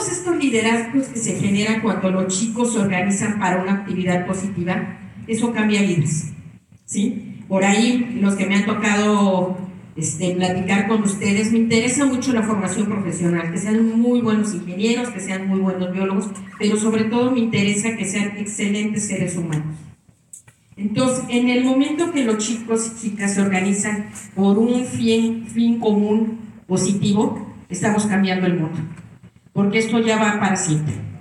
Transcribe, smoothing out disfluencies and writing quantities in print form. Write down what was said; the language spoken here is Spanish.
todos estos liderazgos que se generan cuando los chicos se organizan para una actividad positiva, eso cambia vidas, ¿sí? Por ahí, los que me han tocado platicar con ustedes, me interesa mucho la formación profesional, que sean muy buenos ingenieros, que sean muy buenos biólogos, pero sobre todo me interesa que sean excelentes seres humanos. Entonces, en el momento que los chicos y chicas se organizan por un fin común positivo, estamos cambiando el mundo, porque esto ya va para siempre.